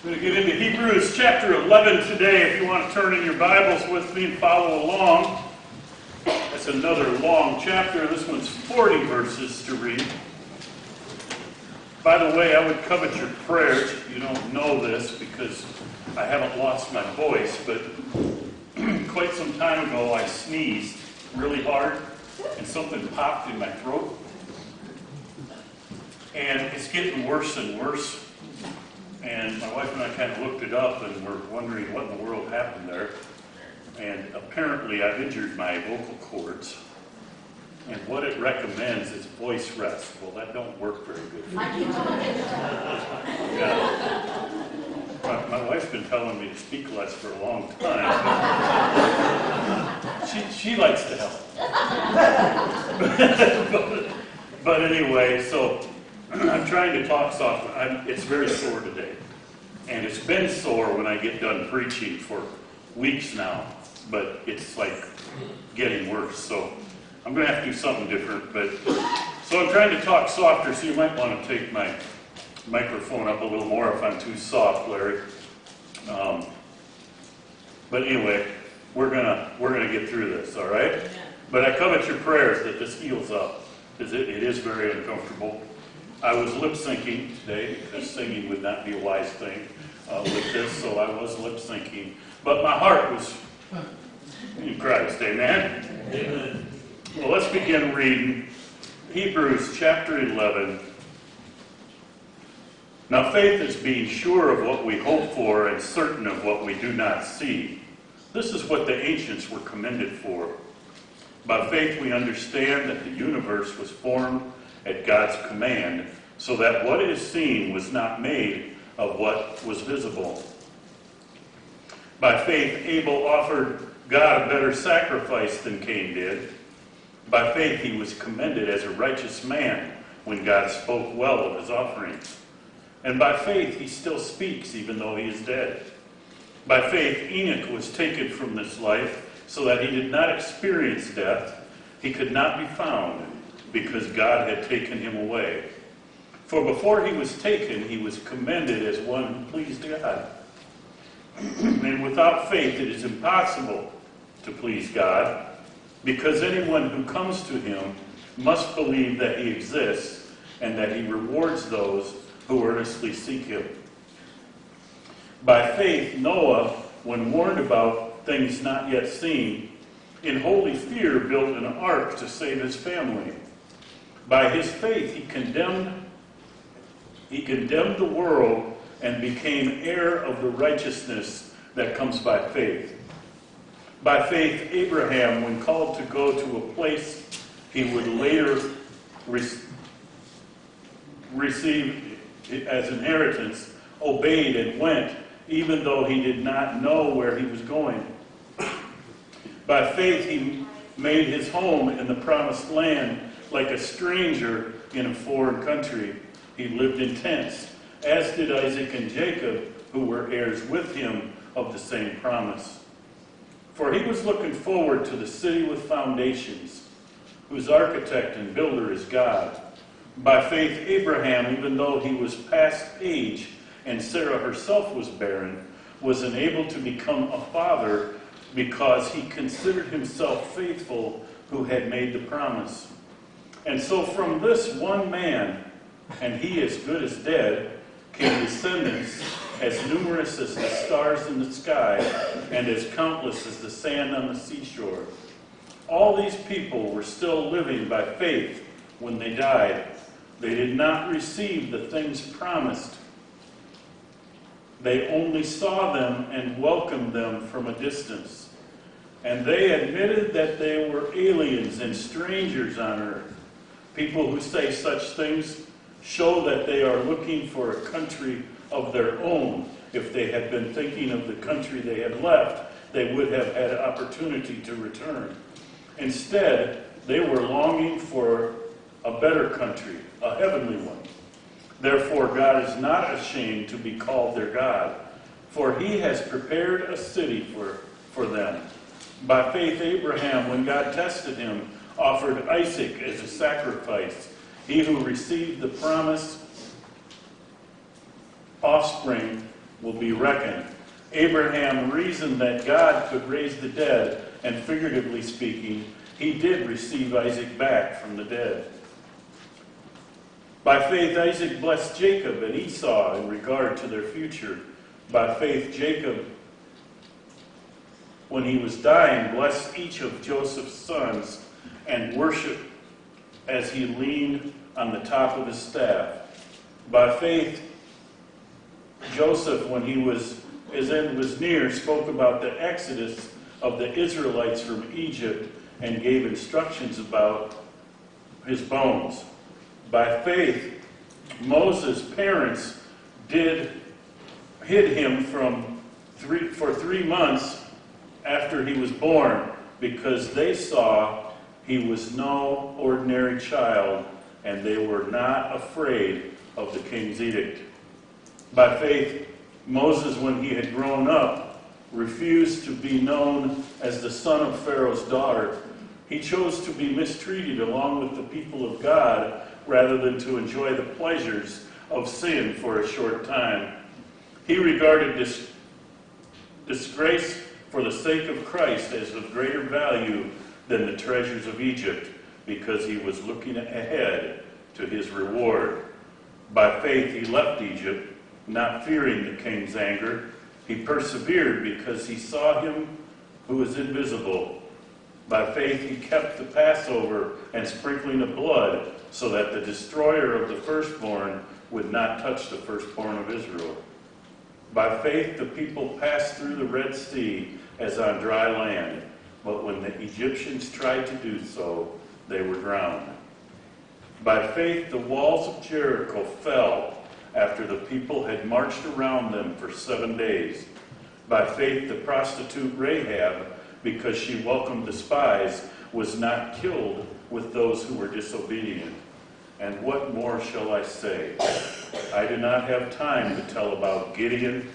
We're going to get into Hebrews chapter 11 today. If you want to turn in your Bibles with me and follow along. That's another long chapter. This one's 40 verses to read. By the way, I would covet your prayers. You don't know this because I haven't lost my voice, but quite some time ago I sneezed really hard and something popped in my throat. And it's getting worse and worse. And my wife and I kind of looked it up and were wondering what in the world happened there. And apparently I've injured my vocal cords. And what it recommends is voice rest. Well, that don't work very good for me. Yeah. My wife's been telling me to speak less for a long time. She likes to help. But anyway, so I'm trying to talk soft. It's very sore today. And it's been sore when I get done preaching for weeks now. But it's like getting worse. So I'm going to have to do something different. So I'm trying to talk softer, so you might want to take my microphone up a little more if I'm too soft, Larry. But anyway, we're gonna get through this, all right? Yeah. But I covet your prayers that this heals up, because it is very uncomfortable. I was lip syncing today because singing would not be a wise thing with this, so I was lip syncing. But my heart was in Christ, amen? Amen. Well, let's begin reading Hebrews chapter 11. Now faith is being sure of what we hope for and certain of what we do not see. This is what the ancients were commended for. By faith we understand that the universe was formed at God's command, so that what is seen was not made of what was visible. By faith Abel offered God a better sacrifice than Cain did. By faith he was commended as a righteous man when God spoke well of his offerings. And by faith he still speaks even though he is dead. By faith Enoch was taken from this life so that he did not experience death. He could not be found because God had taken him away. For before he was taken, he was commended as one who pleased God. And without faith it is impossible to please God, because anyone who comes to him must believe that he exists and that he rewards those who earnestly seek him. By faith, Noah, when warned about things not yet seen, in holy fear built an ark to save his family. By his faith, he condemned the world and became heir of the righteousness that comes by faith. By faith, Abraham, when called to go to a place he would later receive as inheritance, obeyed and went, even though he did not know where he was going. By faith he made his home in the promised land like a stranger in a foreign country. He lived in tents, as did Isaac and Jacob, who were heirs with him of the same promise. For he was looking forward to the city with foundations, whose architect and builder is God. By faith, Abraham, even though he was past age and Sarah herself was barren, was enabled to become a father because he considered himself faithful who had made the promise. And so from this one man, and he as good as dead, came descendants as numerous as the stars in the sky and as countless as the sand on the seashore. All these people were still living by faith when they died. They did not receive the things promised. They only saw them and welcomed them from a distance. And they admitted that they were aliens and strangers on earth. People who say such things show that they are looking for a country of their own. If they had been thinking of the country they had left, they would have had an opportunity to return. Instead, they were longing for a better country, a heavenly one. Therefore, God is not ashamed to be called their God, for he has prepared a city for them. By faith, Abraham, when God tested him, offered Isaac as a sacrifice. He who received the promised offspring will be reckoned. Abraham reasoned that God could raise the dead, and figuratively speaking, he did receive Isaac back from the dead. By faith, Isaac blessed Jacob and Esau in regard to their future. By faith, Jacob, when he was dying, blessed each of Joseph's sons and worshiped as he leaned on the top of his staff. By faith, Joseph, when his end was near, spoke about the exodus of the Israelites from Egypt and gave instructions about his bones. By faith, Moses' parents hid him for 3 months after he was born, because they saw he was no ordinary child, and they were not afraid of the king's edict. By faith, Moses, when he had grown up, refused to be known as the son of Pharaoh's daughter. He chose to be mistreated along with the people of God rather than to enjoy the pleasures of sin for a short time. He regarded disgrace for the sake of Christ as of greater value than the treasures of Egypt, because he was looking ahead to his reward. By faith he left Egypt, not fearing the king's anger. He persevered because he saw him who is invisible. By faith he kept the Passover and sprinkling of blood, so that the destroyer of the firstborn would not touch the firstborn of Israel. By faith the people passed through the Red Sea as on dry land, but when the Egyptians tried to do so, they were drowned. By faith the walls of Jericho fell after the people had marched around them for 7 days. By faith the prostitute Rahab, because she welcomed the spies, was not killed with those who were disobedient. And what more shall I say? I do not have time to tell about Gideon,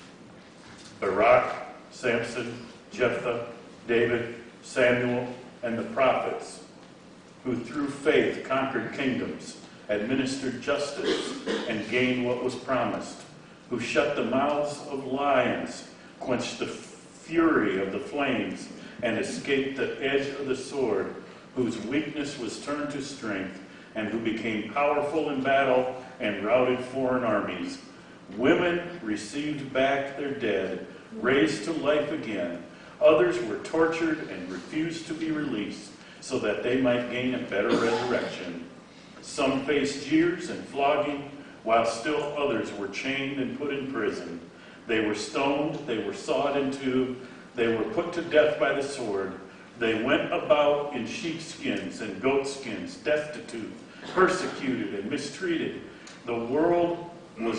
Barak, Samson, Jephthah, David, Samuel, and the prophets, who through faith conquered kingdoms, administered justice, and gained what was promised, who shut the mouths of lions, quenched the fury of the flames, and escaped the edge of the sword, whose weakness was turned to strength, and who became powerful in battle and routed foreign armies. Women received back their dead, raised to life again. Others were tortured and refused to be released, so that they might gain a better resurrection. Some faced jeers and flogging, while still others were chained and put in prison. They were stoned, they were sawed in two, they were put to death by the sword. They went about in sheepskins and goatskins, destitute, persecuted, and mistreated. The world was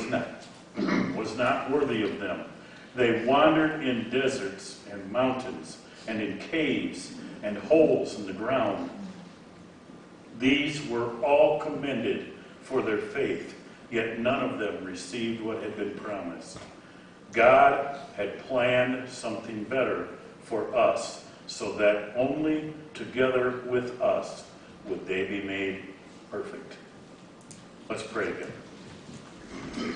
not worthy of them. They wandered in deserts and mountains, and in caves and holes in the ground. These were all commended for their faith, yet none of them received what had been promised. God had planned something better for us, so that only together with us would they be made perfect. Let's pray again.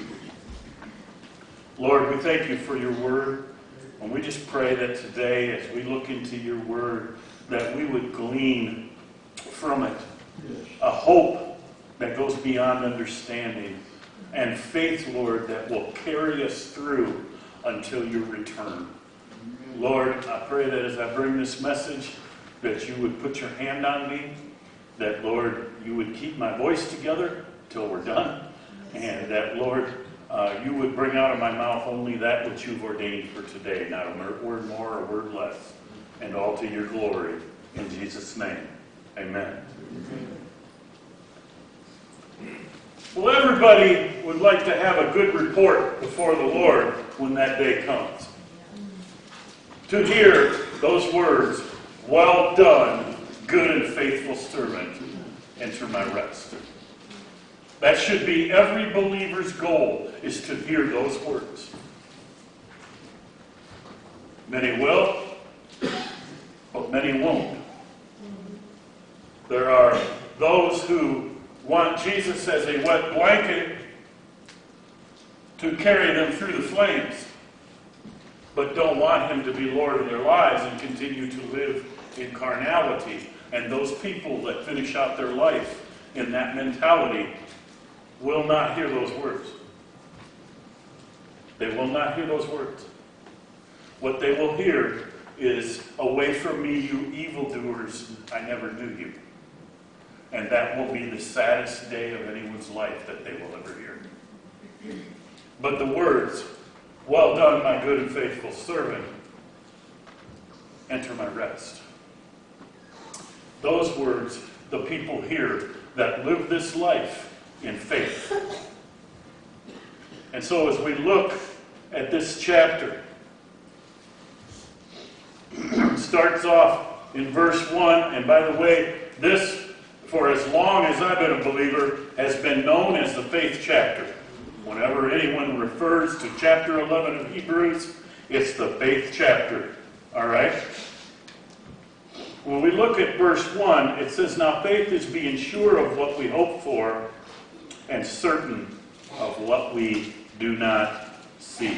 Lord, we thank you for your word, and we just pray that today, as we look into your word, that we would glean from it a hope that goes beyond understanding, and faith, Lord, that will carry us through until your return. Lord, I pray that as I bring this message, that you would put your hand on me, that, Lord, you would keep my voice together till we're done, and that, Lord, you would bring out of my mouth only that which you've ordained for today, not a word more or a word less, and all to your glory. In Jesus' name, amen. Well, everybody would like to have a good report before the Lord when that day comes. To hear those words, "Well done, good and faithful servant, enter my rest." That should be every believer's goal, is to hear those words. Many will, but many won't. There are those who want Jesus as a wet blanket to carry them through the flames, but don't want him to be Lord of their lives and continue to live in carnality. And those people that finish out their life in that mentality will not hear those words. They will not hear those words. What they will hear is, "Away from me, you evildoers, I never knew you." And that will be the saddest day of anyone's life that they will ever hear. But the words, "Well done, my good and faithful servant, enter my rest." Those words the people hear that live this life in faith. And so as we look at this chapter, it starts off in verse 1, and by the way, this, for as long as I've been a believer, has been known as the faith chapter. Whenever anyone refers to chapter 11 of Hebrews, it's the faith chapter. All right? When we look at verse 1, it says, "Now faith is being sure of what we hope for and certain of what we do not see."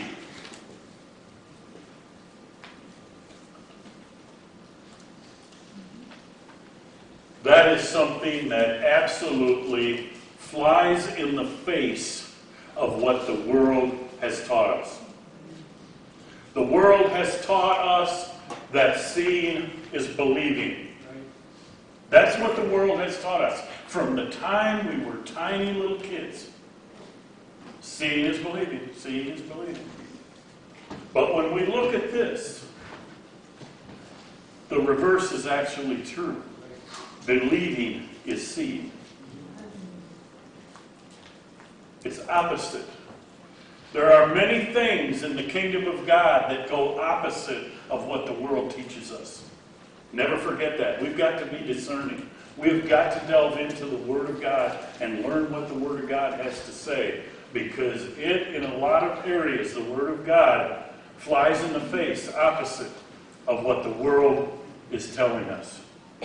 That is something that absolutely flies in the face of what the world has taught us. The world has taught us that seeing is believing. That's what the world has taught us. From the time we were tiny little kids, seeing is believing, seeing is believing. But when we look at this, the reverse is actually true. Believing is seeing. It's opposite. There are many things in the kingdom of God that go opposite of what the world teaches us. Never forget that. We've got to be discerning. We've got to delve into the Word of God and learn what the Word of God has to say, because it, in a lot of areas, the Word of God flies in the face opposite of what the world is telling us.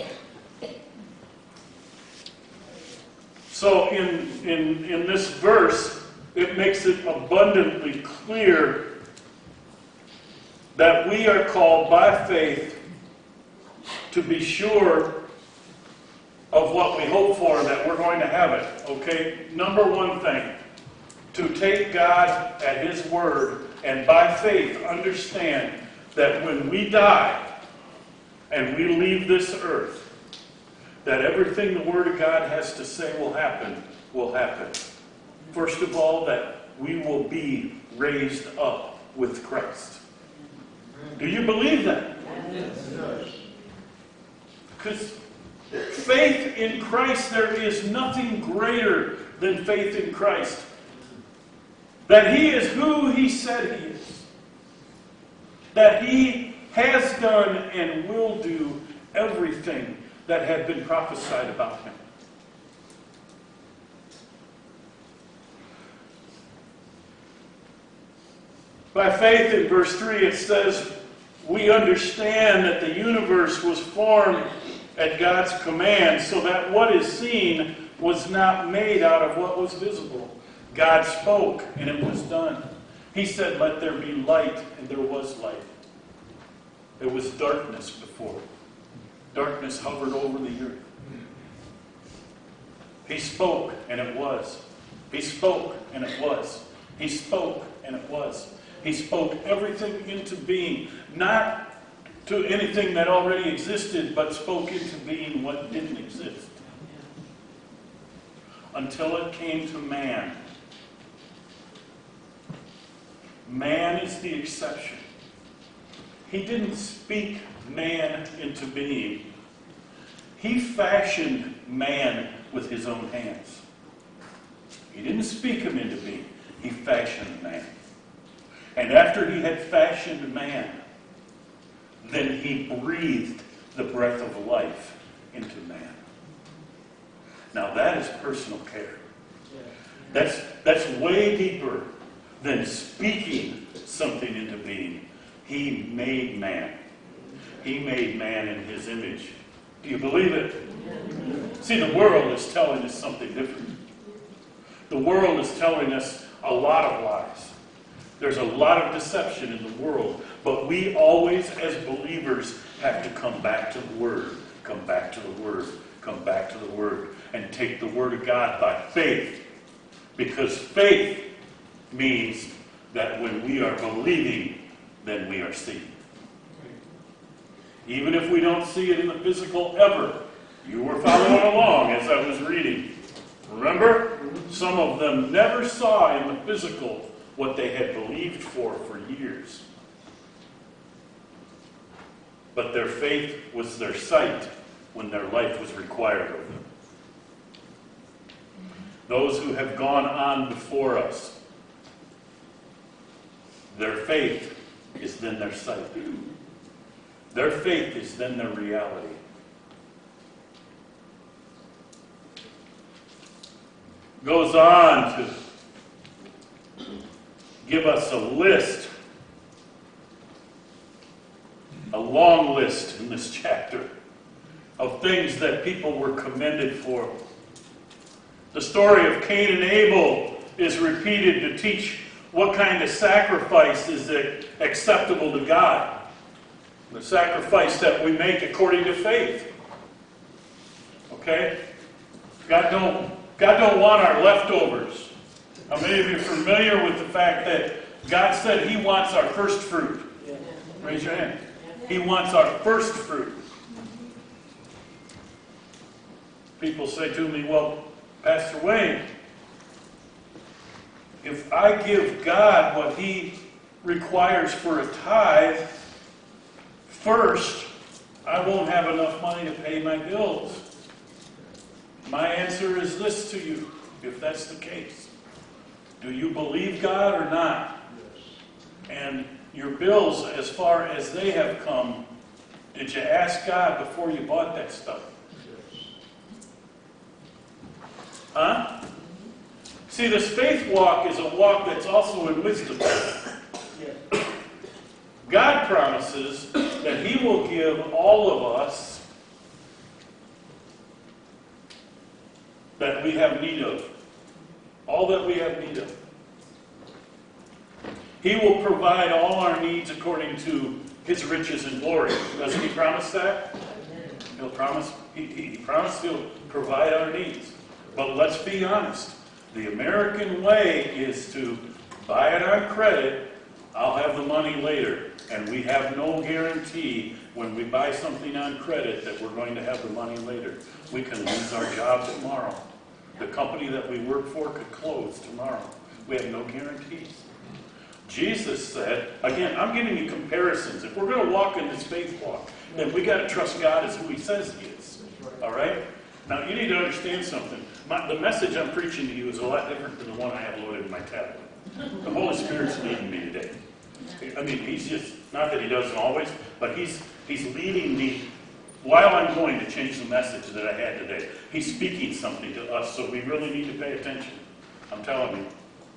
So in this verse, it makes it abundantly clear that we are called by faith to be sure of what we hope for, that we're going to have it. Okay? Number one thing, to take God at His word and by faith understand that when we die and we leave this earth, that everything the Word of God has to say will happen, will happen. First of all, that we will be raised up with Christ. Do you believe that? Yes. Because faith in Christ, there is nothing greater than faith in Christ. That He is who He said He is. That He has done and will do everything that had been prophesied about Him. By faith, in verse 3, it says, we understand that the universe was formed at God's command, so that what is seen was not made out of what was visible. God spoke, and it was done. He said, "Let there be light," and there was light. There was darkness before. Darkness hovered over the earth. He spoke, and it was. He spoke, and it was. He spoke, and it was. He spoke everything into being, not to anything that already existed, but spoke into being what didn't exist. Until it came to man. Man is the exception. He didn't speak man into being. He fashioned man with His own hands. He didn't speak him into being. He fashioned man. And after He had fashioned man, then He breathed the breath of life into man. Now that is personal care. That's way deeper than speaking something into being. He made man. He made man in His image. Do you believe it? See, the world is telling us something different. The world is telling us, a lot of lies. There's a lot of deception in the world. But we always, as believers, have to come back to the Word. Come back to the Word. Come back to the Word. And take the Word of God by faith. Because faith means that when we are believing, then we are seeing. Even if we don't see it in the physical ever. You were following along as I was reading. Remember? Some of them never saw in the physical what they had believed for years. But their faith was their sight when their life was required of them. Those who have gone on before us, their faith is then their sight. Their faith is then their reality. Goes on to give us a list, a long list in this chapter of things that people were commended for. The story of Cain and Abel is repeated to teach what kind of sacrifice is acceptable to God. The sacrifice that we make according to faith. Okay? God don't want our leftovers. How many of you are familiar with the fact that God said He wants our first fruit? Raise your hand. He wants our first fruit. People say to me, well, Pastor Wayne, if I give God what He requires for a tithe first, I won't have enough money to pay my bills. My answer is this to you, if that's the case. Do you believe God or not? And your bills, as far as they have come, did you ask God before you bought that stuff? Huh? See, this faith walk is a walk that's also in wisdom. God promises that He will give all of us that we have need of. All that we have need of. He will provide all our needs according to His riches and glory. Doesn't He promise that? He'll promise. He promised He'll provide our needs. But let's be honest. The American way is to buy it on credit. I'll have the money later. And we have no guarantee when we buy something on credit that we're going to have the money later. We can lose our job tomorrow. The company that we work for could close tomorrow. We have no guarantees. Jesus said, again, I'm giving you comparisons. If we're going to walk in this faith walk, then we got to trust God as who He says He is. All right? Now, you need to understand something. The message I'm preaching to you is a lot different than the one I have loaded in my tablet. The Holy Spirit's leading me today. I mean, He's just, not that He doesn't always, but He's leading me while I'm going to change the message that I had today. He's speaking something to us, so we really need to pay attention. I'm telling you.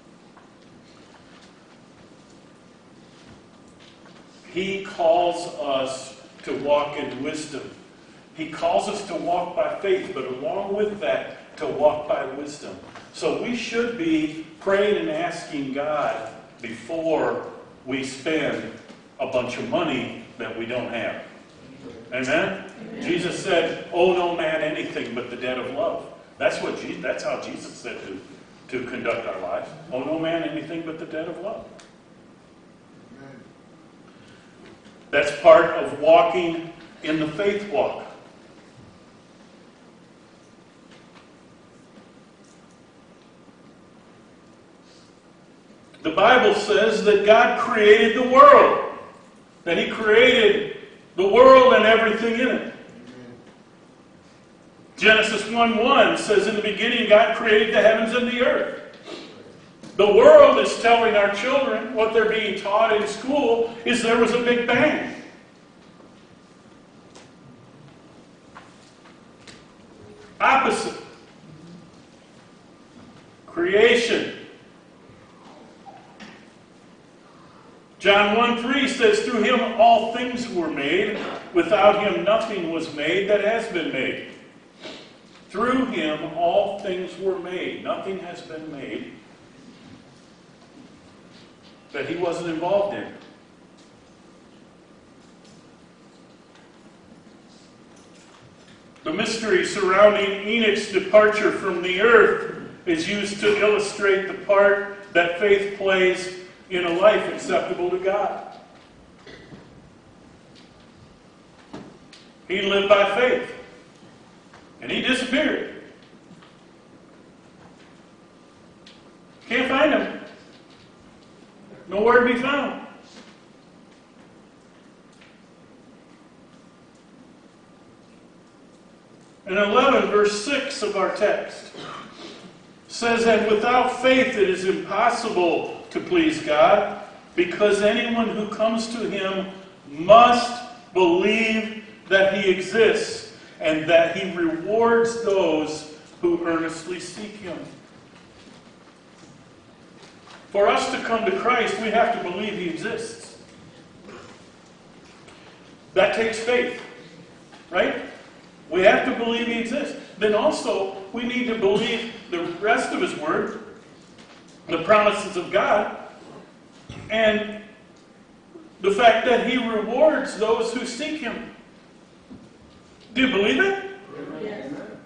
He calls us to walk in wisdom. He calls us to walk by faith, but along with that, to walk by wisdom. So we should be praying and asking God before we spend a bunch of money that we don't have. Amen? Amen. Jesus said, owe no man anything but the debt of love. That's how Jesus said to conduct our lives. Owe no man anything but the debt of love. Amen. That's part of walking in the faith walk. The Bible says that God created the world. That He created the world and everything in it. Genesis 1:1 says, in the beginning God created the heavens and the earth. The world is telling our children, what they're being taught in school, is there was a Big Bang. Opposite. Creation. John 1:3 says, through Him all things were made. Without Him nothing was made that has been made. Through Him all things were made. Nothing has been made that he wasn't involved in. The mystery surrounding Enoch's departure from the earth is used to illustrate the part that faith plays in a life acceptable to God. He lived by faith, and he disappeared. Can't find him. Nowhere to be found. And 11, verse 6 of our text says, "And without faith it is impossible to please God, because anyone who comes to him must believe that he exists, and that he rewards those who earnestly seek him." For us to come to Christ, we have to believe he exists. That takes faith, right? We have to believe he exists. Then also, we need to believe the rest of his word, the promises of God, and the fact that he rewards those who seek him. Do you believe it? Yes.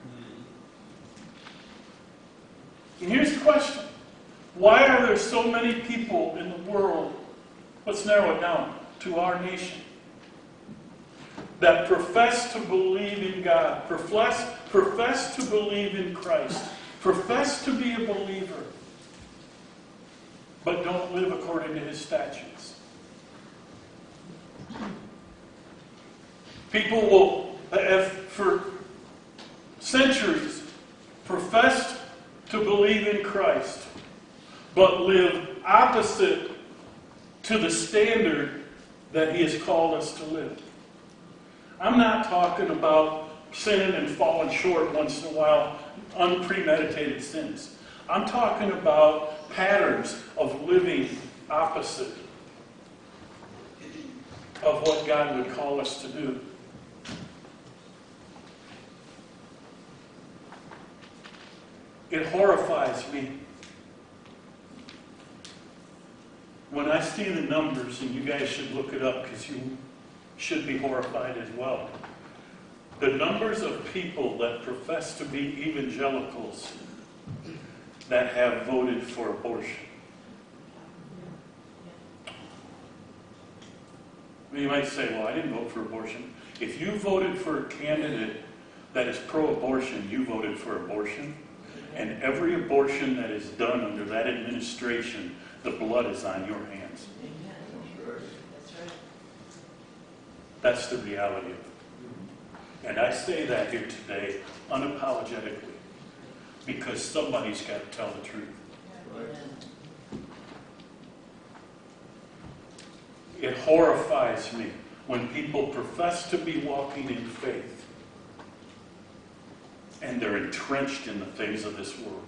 And here's the question. Why are there so many people in the world, let's narrow it down to our nation, that profess to believe in God, profess to believe in Christ, profess to be a believer, but don't live according to his statutes? People will have, for centuries, professed to believe in Christ, but live opposite to the standard that he has called us to live. I'm not talking about sinning and falling short once in a while, unpremeditated sins. I'm talking about patterns of living opposite of what God would call us to do. It horrifies me when I see the numbers, and you guys should look it up because you should be horrified as well. The numbers of people that profess to be evangelicals that have voted for abortion. You might say, well, I didn't vote for abortion. If you voted for a candidate that is pro-abortion, you voted for abortion. And every abortion that is done under that administration, the blood is on your hands. That's the reality of it. And I say that here today unapologetically, because somebody's got to tell the truth. It horrifies me when people profess to be walking in faith and they're entrenched in the things of this world.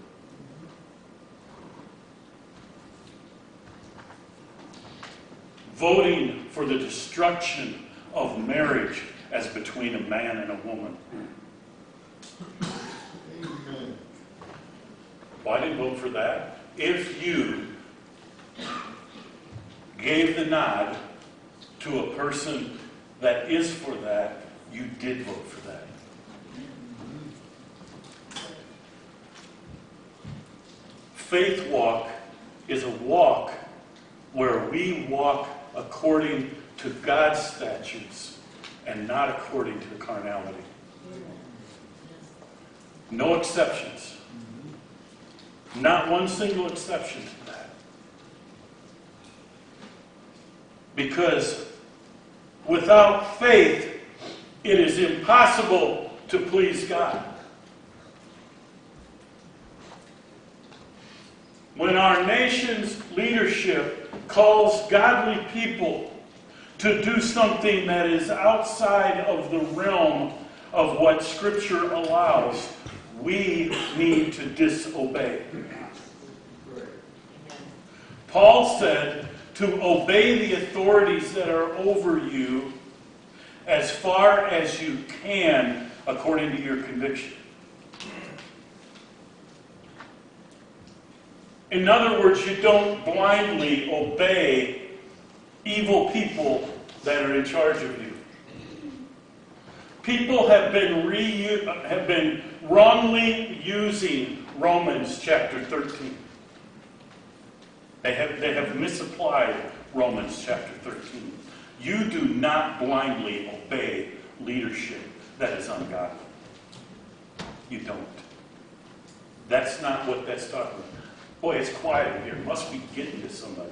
Voting for the destruction of marriage as between a man and a woman. Well, I didn't vote for that. If you gave the nod to a person that is for that, you did vote for that. Faith walk is a walk where we walk according to God's statutes and not according to carnality. No exceptions. Not one single exception to that. Because without faith, it is impossible to please God. When our nation's leadership calls godly people to do something that is outside of the realm of what Scripture allows, we need to disobey. Paul said to obey the authorities that are over you as far as you can according to your conviction. In other words, you don't blindly obey evil people that are in charge of you. People have been wrongly using Romans chapter 13. They have misapplied Romans chapter 13. You do not blindly obey leadership that is ungodly. You don't. That's not what that's talking about. Boy, it's quiet in here. It must be getting to somebody.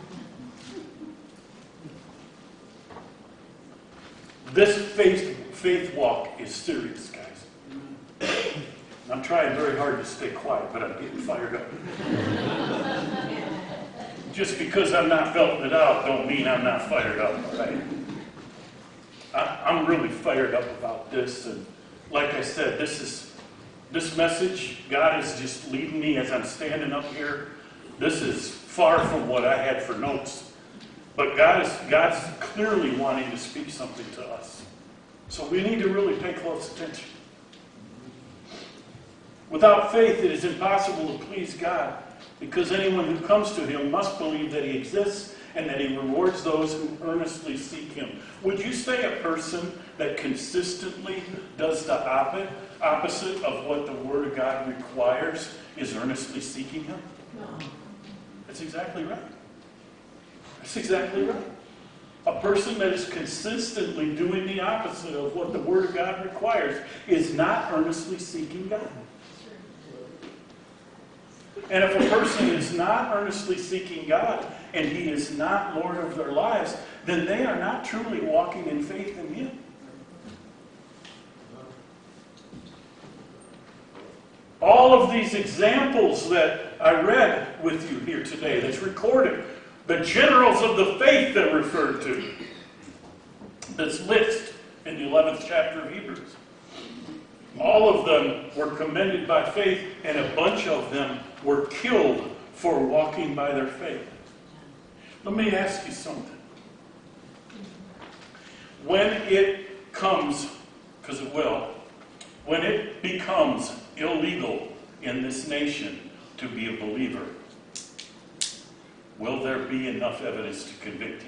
This faith walk is serious, guys. I'm trying very hard to stay quiet, but I'm getting fired up. Just because I'm not belting it out don't mean I'm not fired up, all right? I'm really fired up about this, and like I said, this message, God is just leading me as I'm standing up here. This is far from what I had for notes. But God's clearly wanting to speak something to us. So we need to really pay close attention. Without faith, it is impossible to please God, because anyone who comes to him must believe that he exists and that he rewards those who earnestly seek him. Would you say a person that consistently does the opposite of what the Word of God requires is earnestly seeking him? No. That's exactly right. That's exactly right. A person that is consistently doing the opposite of what the Word of God requires is not earnestly seeking God. And if a person is not earnestly seeking God and he is not Lord of their lives, then they are not truly walking in faith in him. All of these examples that I read with you here today, that's recorded, the generals of the faith that referred to, this list in the 11th chapter of Hebrews. All of them were commended by faith, and a bunch of them were killed for walking by their faith. Let me ask you something. When it comes, because it will, when it becomes illegal in this nation to be a believer, will there be enough evidence to convict you?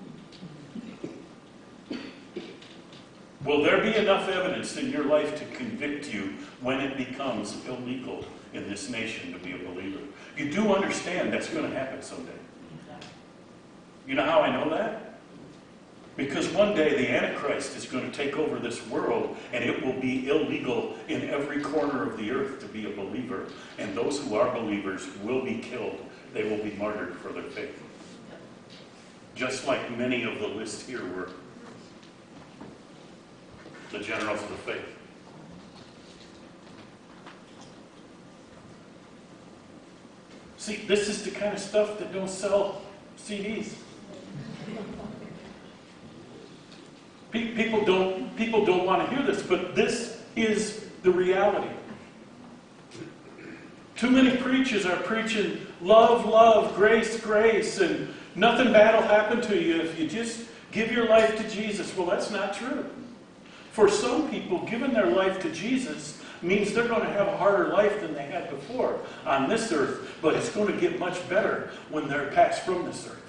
Will there be enough evidence in your life to convict you when it becomes illegal in this nation to be a believer? You do understand that's going to happen someday. You know how I know that? Because one day the Antichrist is going to take over this world, and it will be illegal in every corner of the earth to be a believer. And those who are believers will be killed. They will be martyred for their faith. Just like many of the list here were. The generals of the faith. See, this is the kind of stuff that don't sell CDs. People don't want to hear this, but this is the reality. Too many preachers are preaching love, love, grace, grace, and nothing bad will happen to you if you just give your life to Jesus. Well, that's not true. For some people, giving their life to Jesus means they're going to have a harder life than they had before on this earth, but it's going to get much better when they're passed from this earth.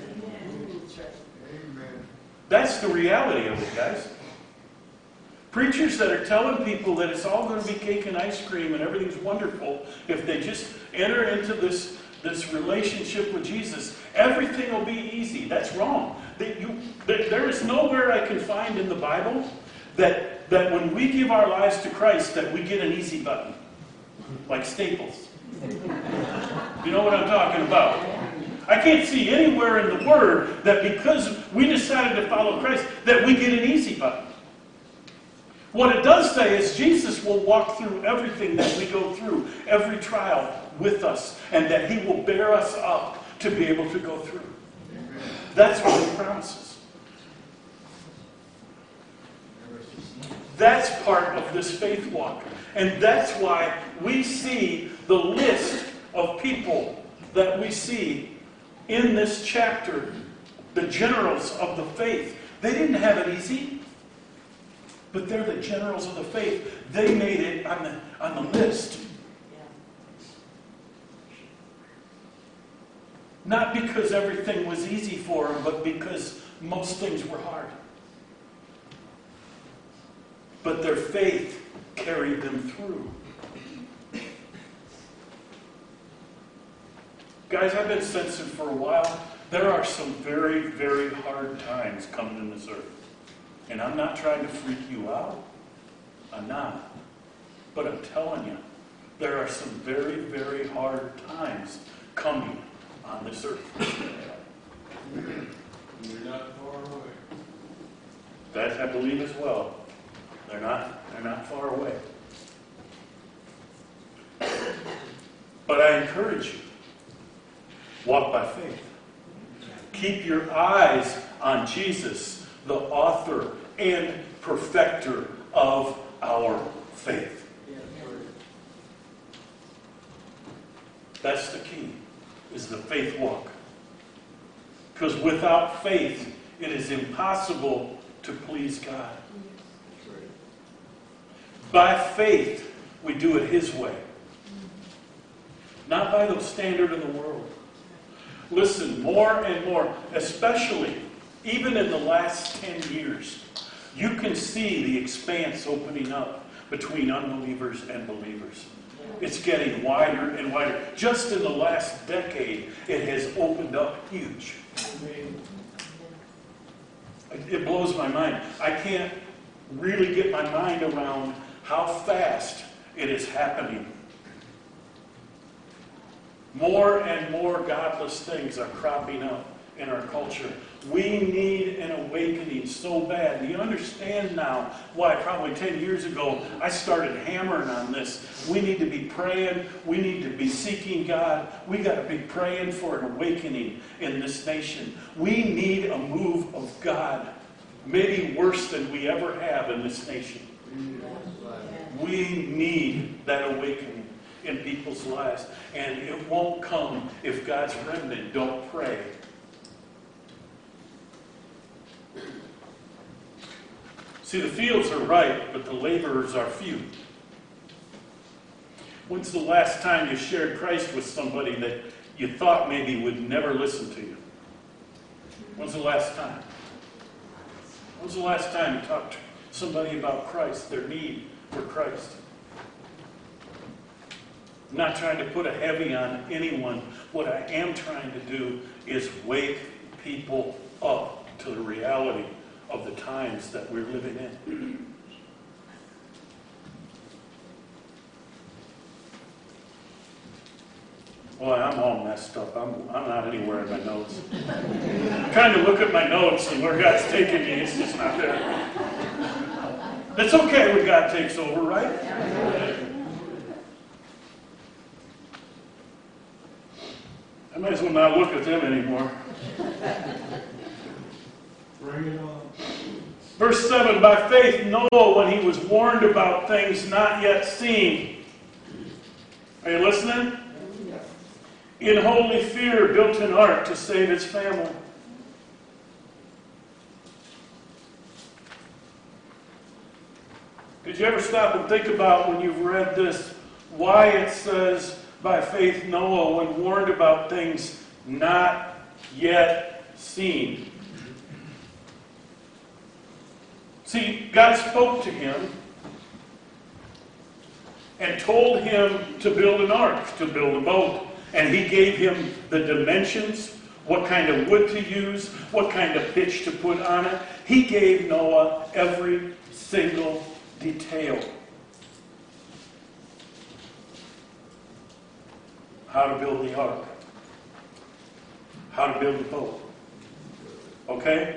Amen. That's the reality of it, guys. Preachers that are telling people that it's all going to be cake and ice cream and everything's wonderful if they just enter into this relationship with Jesus, everything will be easy. That's wrong. There is nowhere I can find in the Bible that when we give our lives to Christ that we get an easy button, like Staples. You know what I'm talking about? I can't see anywhere in the Word that because we decided to follow Christ that we get an easy button. What it does say is Jesus will walk through everything that we go through, every trial with us, and that He will bear us up to be able to go through. That's what He promises. That's part of this faith walk. And that's why we see the list of people that we see in this chapter, the generals of the faith. They didn't have it easy, but they're the generals of the faith. They made it on the list. Not because everything was easy for them, but because most things were hard. But their faith carried them through. Guys, I've been sensing for a while, there are some very, very hard times coming in this earth. And I'm not trying to freak you out. I'm not. But I'm telling you, there are some very, very hard times coming on this earth. You're not far away. That I believe as well. They're not far away. But I encourage you, walk by faith. Keep your eyes on Jesus, the author and perfecter of our faith. That's the key, is the faith walk. Because without faith, it is impossible to please God. By faith, we do it His way. Not by the standard of the world. Listen, more and more, especially even in the last 10 years, you can see the expanse opening up between unbelievers and believers. It's getting wider and wider. Just in the last decade, it has opened up huge. It blows my mind. I can't really get my mind around how fast it is happening. More and more godless things are cropping up in our culture. We need an awakening so bad. Do you understand now why probably 10 years ago I started hammering on this? We need to be praying. We need to be seeking God. We got to be praying for an awakening in this nation. We need a move of God, maybe worse than we ever have in this nation. We need that awakening in people's lives. And it won't come if God's remnant don't pray. See, the fields are ripe, but the laborers are few. When's the last time you shared Christ with somebody that you thought maybe would never listen to you? When's the last time? When's the last time you talked to somebody about Christ, their need for Christ? I'm not trying to put a heavy on anyone. What I am trying to do is wake people up to the reality of the times that we're living in. Boy, I'm all messed up. I'm not anywhere in my notes. I'm trying to look at my notes and where God's taking me, it's just not there. It's okay when God takes over, right? I might as well not look at them anymore. Bring it on. Verse 7, by faith Noah, when he was warned about things not yet seen. Are you listening? In holy fear built an ark to save his family. Did you ever stop and think about, when you've read this, why it says, by faith Noah, when warned about things not yet seen? See, God spoke to him and told him to build an ark, to build a boat. And he gave him the dimensions, what kind of wood to use, what kind of pitch to put on it. He gave Noah every single detail. How to build the ark. How to build the boat. Okay?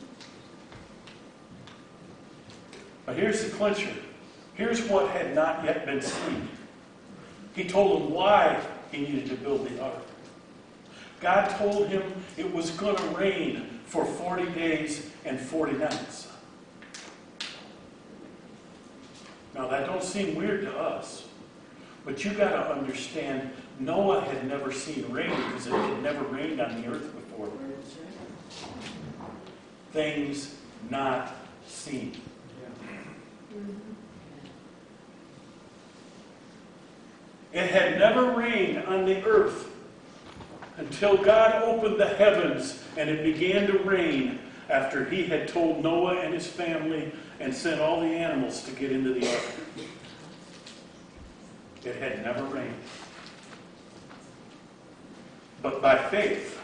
But here's the clincher. Here's what had not yet been seen. He told him why he needed to build the ark. God told him it was going to rain for 40 days and 40 nights. Now that don't seem weird to us, but you got to understand, Noah had never seen rain because it had never rained on the earth before. Things not seen. It had never rained on the earth until God opened the heavens and it began to rain after he had told Noah and his family and sent all the animals to get into the ark. It had never rained. But by faith,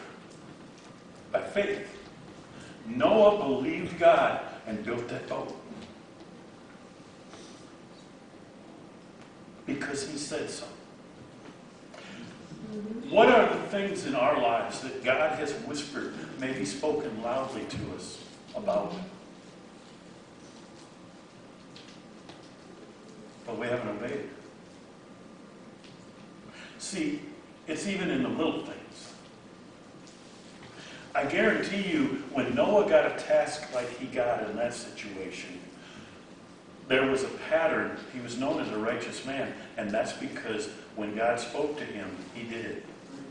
Noah believed God and built that boat. Because he said so. What are the things in our lives that God has whispered, maybe spoken loudly to us about? But we haven't obeyed. See, it's even in the little things. I guarantee you, when Noah got a task like he got in that situation, there was a pattern. He was known as a righteous man, and that's because when God spoke to him, he did it.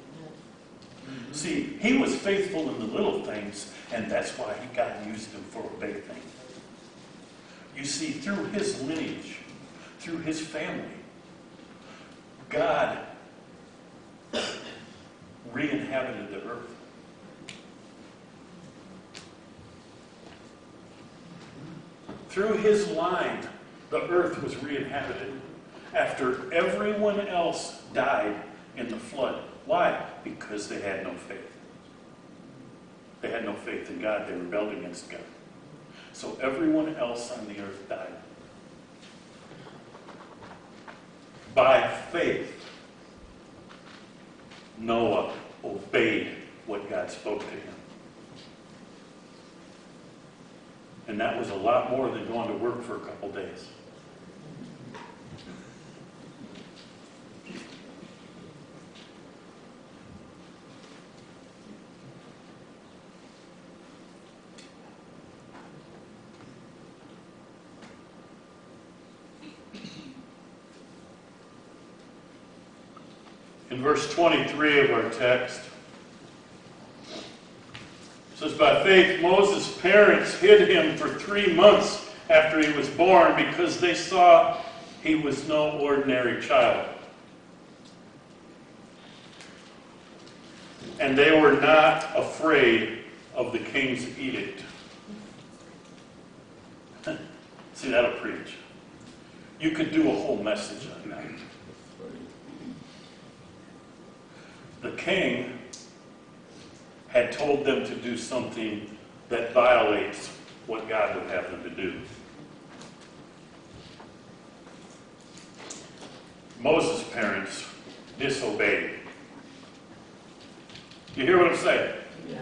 See, he was faithful in the little things, and that's why God used him for a big thing. You see, through his lineage, through his family, God re-inhabited the earth. Through his line, the earth was re-inhabited after everyone else died in the flood. Why? Because they had no faith. They had no faith in God. They rebelled against God. So everyone else on the earth died. By faith, Noah obeyed what God spoke to him. And that was a lot more than going to work for a couple days. In verse 23 of our text, it says, by faith Moses' parents hid him for 3 months after he was born because they saw he was no ordinary child. And they were not afraid of the king's edict. See, that'll preach. You could do a whole message on that. The king had told them to do something that violates what God would have them to do. Moses' parents disobeyed. You hear what I'm saying? Yeah.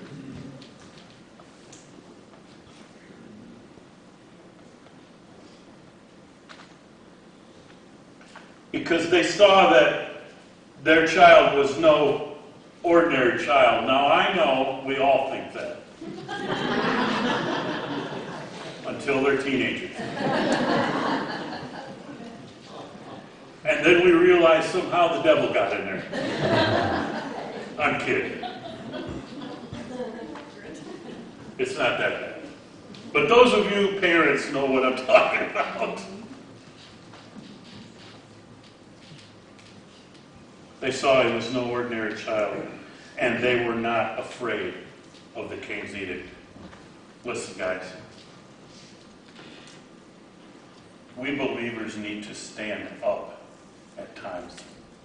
Because they saw that their child was no ordinary child. Now, I know we all think that. Until they're teenagers. And then we realize somehow the devil got in there. I'm kidding. It's not that bad. But those of you parents know what I'm talking about. They saw he was no ordinary child, and they were not afraid of the king's edict. Listen, guys. We believers need to stand up at times.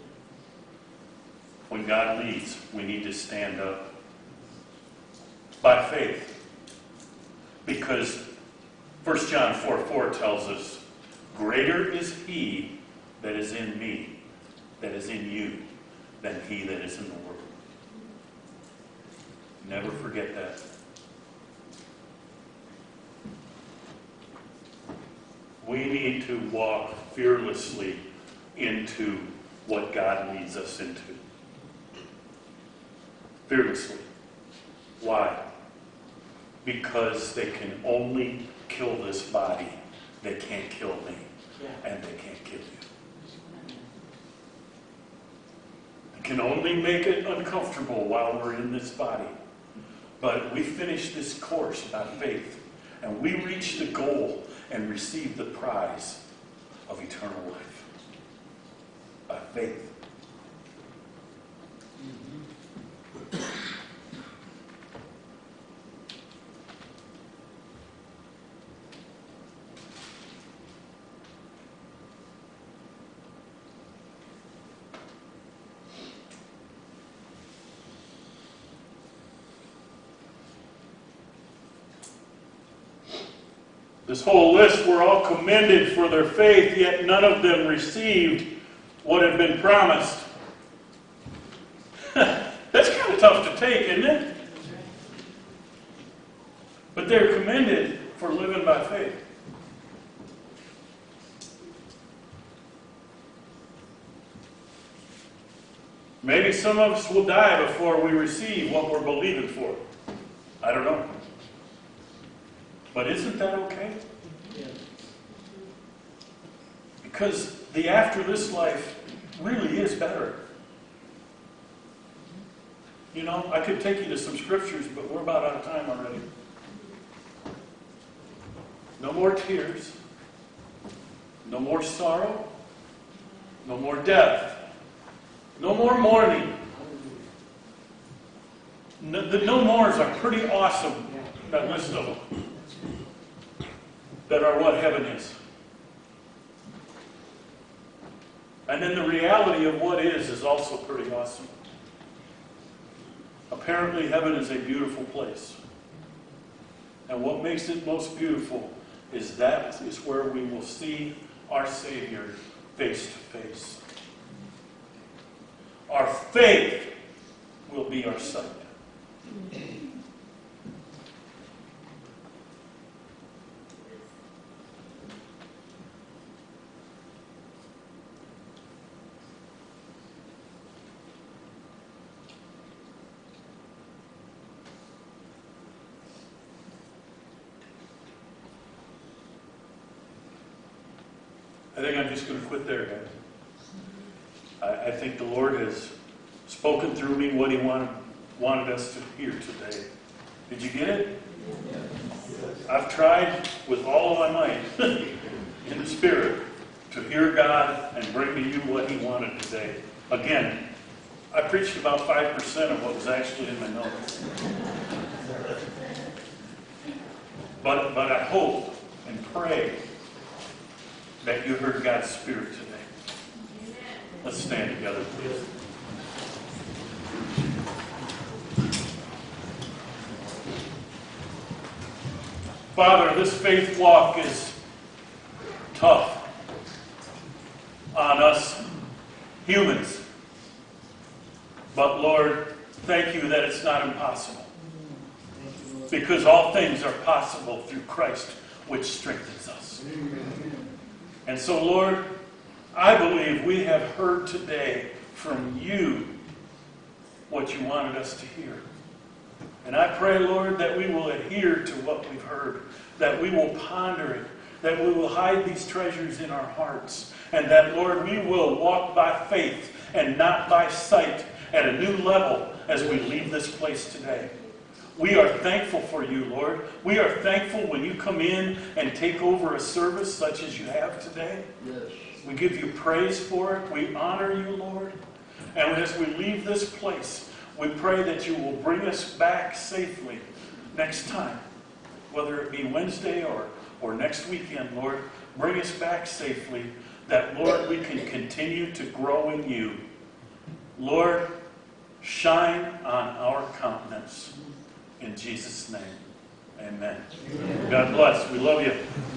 When God leads, we need to stand up by faith. Because 1 John 4:4 tells us, greater is he that is in me, that is in you, than he that is in the world. Never forget that. We need to walk fearlessly into what God leads us into. Fearlessly. Why? Because they can only kill this body. They can't kill me. And they can't kill you. Can only make it uncomfortable while we're in this body. But we finish this course by faith, and we reach the goal and receive the prize of eternal life. By faith. This whole list were all commended for their faith, yet none of them received what had been promised. That's kind of tough to take, isn't it? But they're commended for living by faith. Maybe some of us will die before we receive what we're believing for. I don't know. But isn't that okay? Because the after this life really is better. You know, I could take you to some scriptures, but we're about out of time already. No more tears. No more sorrow. No more death. No more mourning. The no mores are pretty awesome, that list of them, that are what heaven is. And then the reality of what is also pretty awesome. Apparently heaven is a beautiful place. And what makes it most beautiful is that is where we will see our Savior face to face. Our faith will be our sight. I think I'm just going to quit there, guys. I think the Lord has spoken through me what He wanted us to hear today. Did you get it? I've tried with all of my might in the Spirit to hear God and bring to you what He wanted today. Again, I preached about 5% of what was actually in my notes. But I hope and pray that you heard God's Spirit today. Let's stand together, please. Father, this faith walk is tough on us humans. But Lord, thank you that it's not impossible. Because all things are possible through Christ, which strengthens us. And so, Lord, I believe we have heard today from you what you wanted us to hear. And I pray, Lord, that we will adhere to what we've heard, that we will ponder it, that we will hide these treasures in our hearts, and that, Lord, we will walk by faith and not by sight at a new level as we leave this place today. We are thankful for you, Lord. We are thankful when you come in and take over a service such as you have today. Yes. We give you praise for it. We honor you, Lord. And as we leave this place, we pray that you will bring us back safely next time. Whether it be Wednesday or next weekend, Lord, bring us back safely that, Lord, we can continue to grow in you. Lord, shine on our countenance. In Jesus' name, amen. God bless. We love you.